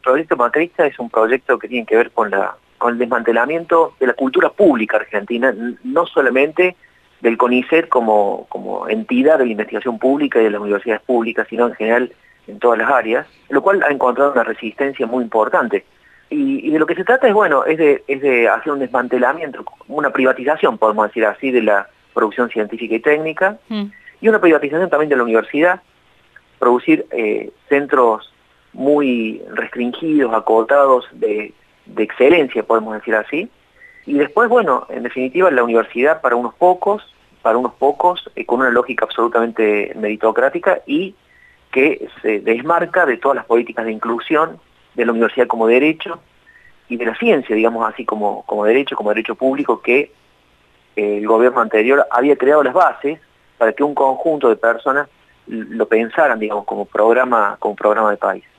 proyecto macrista es un proyecto que tiene que ver con el desmantelamiento de la cultura pública argentina, no solamente del CONICET como entidad de la investigación pública y de las universidades públicas, sino en general en todas las áreas, lo cual ha encontrado una resistencia muy importante. Y de lo que se trata es de hacer un desmantelamiento, una privatización, podemos decir así, de la producción científica y técnica, y una privatización también de la universidad, producir centros muy restringidos, acotados, de excelencia, podemos decir así, y después, en definitiva, la universidad para unos pocos, con una lógica absolutamente meritocrática y que se desmarca de todas las políticas de inclusión de la universidad como derecho y de la ciencia, digamos así, como derecho público, que el gobierno anterior había creado las bases para que un conjunto de personas lo pensaran, digamos, como programa de país.